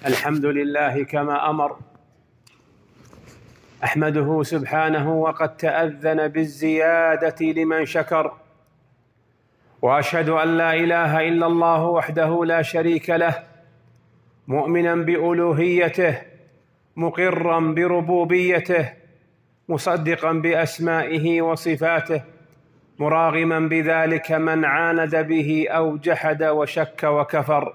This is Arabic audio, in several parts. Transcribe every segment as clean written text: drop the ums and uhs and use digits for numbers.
الحمد لله كما أمر، أحمده سبحانه وقد تأذن بالزيادة لمن شكر، وأشهد أن لا إله إلا الله وحده لا شريك له، مؤمنا بألوهيته مقرا بربوبيته مصدقا بأسمائه وصفاته، مراغما بذلك من عاند به أو جحد وشك وكفر.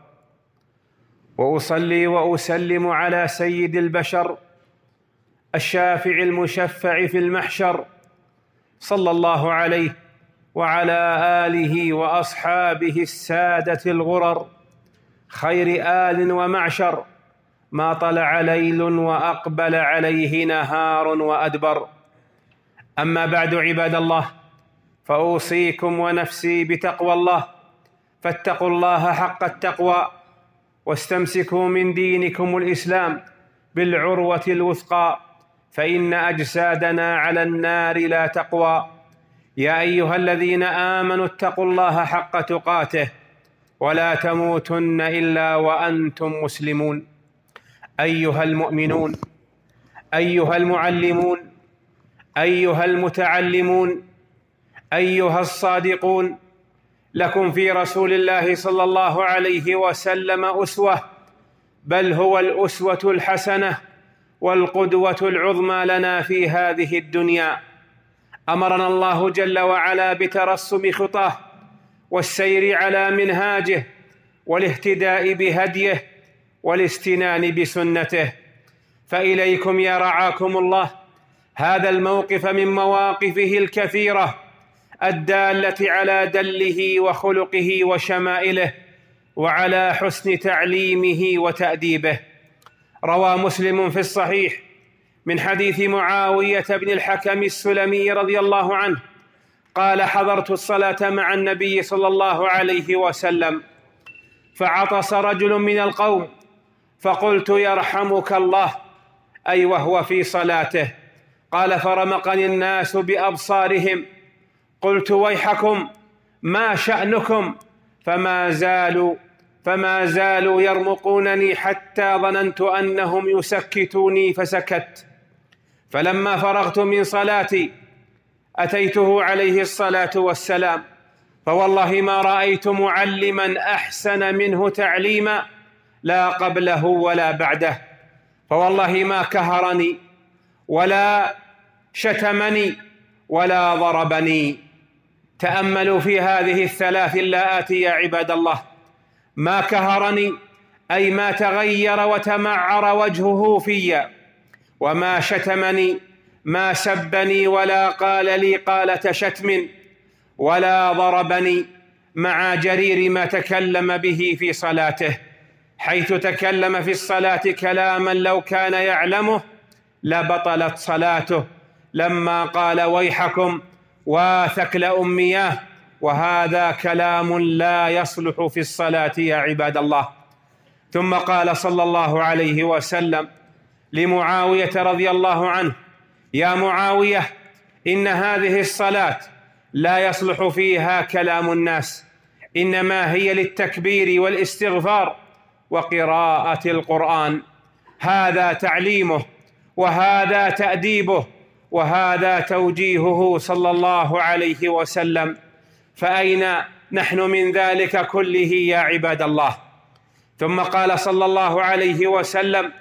وأصلي وأسلم على سيد البشر الشافع المشفع في المحشر، صلى الله عليه وعلى آله وأصحابه السادة الغرر، خير آل ومعشر، ما طلع ليل وأقبل عليه نهار وأدبر. أما بعد، عباد الله، فأوصيكم ونفسي بتقوى الله، فاتقوا الله حق التقوى، واستمسكوا من دينكم الإسلام بالعروة الوثقى، فإن أجسادنا على النار لا تقوى. يا أيها الذين آمنوا اتقوا الله حق تقاته ولا تموتن إلا وأنتم مسلمون. أيها المؤمنون، أيها المعلمون، أيها المتعلمون، أيها الصادقون، لكم في رسول الله صلى الله عليه وسلم أسوة، بل هو الأسوة الحسنة والقدوة العظمى لنا في هذه الدنيا. أمرنا الله جل وعلا بترسم خطاه والسير على منهاجه والاهتداء بهديه والاستنان بسنته. فإليكم يا رعاكم الله هذا الموقف من مواقفه الكثيرة الدالة على دله وخلقه وشمائله وعلى حسن تعليمه وتأديبه. روى مسلم في الصحيح من حديث معاوية بن الحكم السلمي رضي الله عنه قال: حضرت الصلاة مع النبي صلى الله عليه وسلم، فعطس رجل من القوم، فقلت: يرحمك الله، أي وهو في صلاته. قال: فرمقني الناس بأبصارهم، قلت: ويحكم، ما شأنكم؟ فما زالوا يرمقونني حتى ظننت أنهم يسكتوني فسكت. فلما فرغت من صلاتي أتيته عليه الصلاة والسلام، فوالله ما رأيت معلما أحسن منه تعليما، لا قبله ولا بعده، فوالله ما كهرني ولا شتمني ولا ضربني. تأملوا في هذه الثلاث اللائات يا عباد الله: ما كهرني أي ما تغير وتمعر وجهه في، وما شتمني ما سبني ولا قال لي قالة شتم، ولا ضربني، مع جرير ما تكلم به في صلاته، حيث تكلم في الصلاة كلاما لو كان يعلمه لبطلت صلاته، لما قال: ويحكم وثكل أمياه، وهذا كلام لا يصلح في الصلاة يا عباد الله. ثم قال صلى الله عليه وسلم لمعاوية رضي الله عنه: يا معاوية، إن هذه الصلاة لا يصلح فيها كلام الناس، إنما هي للتكبير والاستغفار وقراءة القرآن. هذا تعليمه، وهذا تأديبه، وهذا توجيهه صلى الله عليه وسلم. فأين نحن من ذلك كله يا عباد الله؟ ثم قال صلى الله عليه وسلم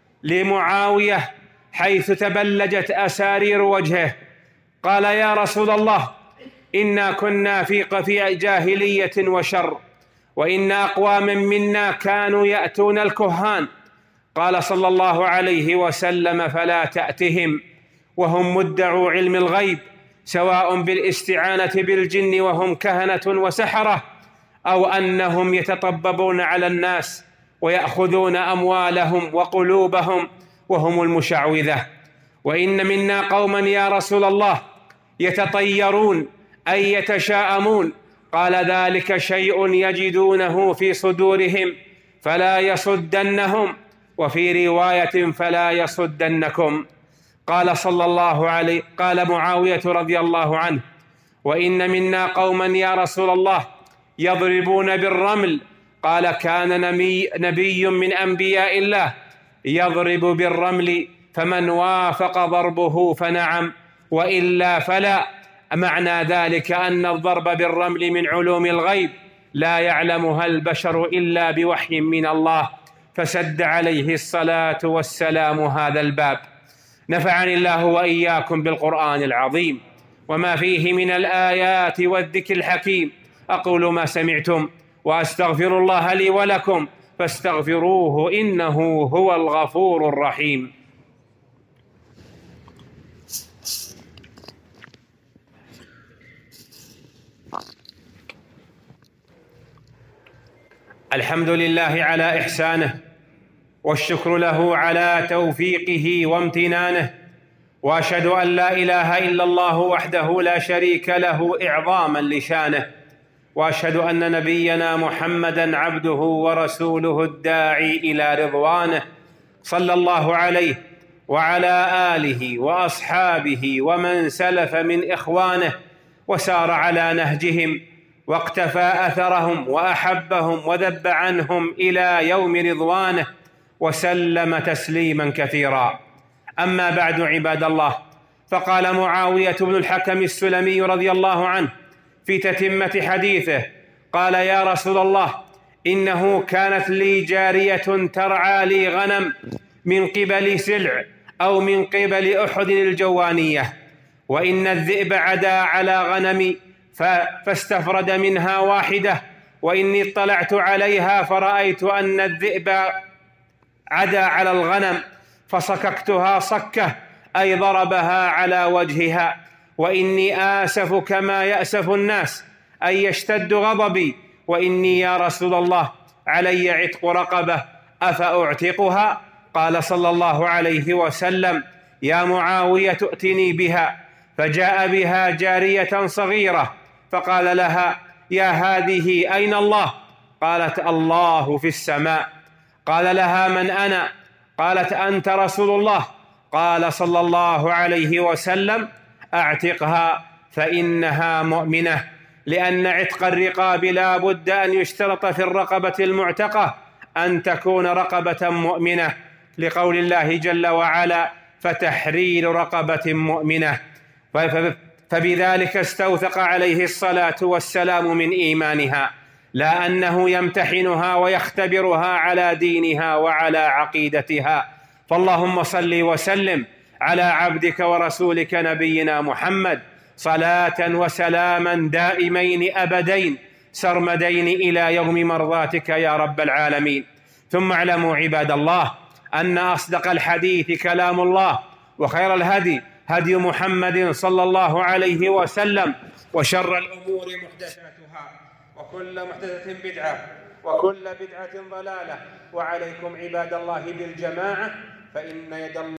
لمعاوية حيث تبلجت أسارير وجهه، قال: يا رسول الله، إنا كنا في جاهلية وشر، وإن أقواما منا كانوا يأتون الكهان. قال صلى الله عليه وسلم: فلا تأتهم وهم مدعوا علم الغيب، سواء بالاستعانة بالجن وهم كهنة وسحرة، أو أنهم يتطببون على الناس ويأخذون أموالهم وقلوبهم وهم المشعوذة. وإن منا قوما يا رسول الله يتطيرون أي يتشاءمون. قال: ذلك شيء يجدونه في صدورهم فلا يصدنهم، وفي رواية: فلا يصدنكم. قال معاوية رضي الله عنه: وإن منا قوما يا رسول الله يضربون بالرمل قال: كان نبي من أنبياء الله يضرب بالرمل، فمن وافق ضربه فنعم وإلا فلا. معنى ذلك أن الضرب بالرمل من علوم الغيب لا يعلمها البشر إلا بوحي من الله، فسد عليه الصلاة والسلام هذا الباب. نفعني الله وإياكم بالقرآن العظيم وما فيه من الآيات والذكر الحكيم. أقول ما سمعتم وأستغفر الله لي ولكم فاستغفروه إنه هو الغفور الرحيم. الحمد لله على إحسانه، والشكر له على توفيقه وامتنانه، وأشهد أن لا إله إلا الله وحده لا شريك له إعظاما لشانه، وأشهد أن نبينا محمدًا عبده ورسوله الداعي إلى رضوانه، صلى الله عليه وعلى آله وأصحابه ومن سلف من إخوانه وسار على نهجهم واقتفى أثرهم وأحبهم وذب عنهم إلى يوم رضوانه، وسلم تسليما كثيرا. أما بعد، عباد الله، فقال معاوية بن الحكم السلمي رضي الله عنه في تتمة حديثه: قال: يا رسول الله، إنه كانت لي جارية ترعى لي غنم من قبل سلع أو من قبل أحد الجوانية، وإن الذئب عدا على غنمي فاستفرد منها واحدة، وإني اطلعت عليها فرأيت أن الذئب عدا على الغنم فصككتها صكة، أي ضربها على وجهها، وإني آسف كما يأسف الناس، أي يشتد غضبي، وإني يا رسول الله علي عتق رقبة أفأعتقها؟ قال صلى الله عليه وسلم: يا معاوية ائتني بها. فجاء بها جارية صغيرة فقال لها: يا هذه أين الله؟ قالت: الله في السماء. قال لها: من أنا؟ قالت: أنت رسول الله. قال صلى الله عليه وسلم: أعتقها فإنها مؤمنة، لأن عتق الرقاب لا بد أن يشترط في الرقبة المعتقة أن تكون رقبة مؤمنة، لقول الله جل وعلا: فتحرير رقبة مؤمنة. فبذلك استوثق عليه الصلاة والسلام من إيمانها، لا أنه يمتحنها ويختبرها على دينها وعلى عقيدتها. فاللهم صل وسلم على عبدك ورسولك نبينا محمد صلاة وسلاما دائمين أبدين سرمدين إلى يوم مرضاتك يا رب العالمين. ثم اعلموا عباد الله أن أصدق الحديث كلام الله، وخير الهدي هدي محمد صلى الله عليه وسلم، وشر الأمور محدثاتها، وكل محدثة بدعة، وكل بدعة ضلالة. وعليكم عباد الله بالجماعة، فإن يد الله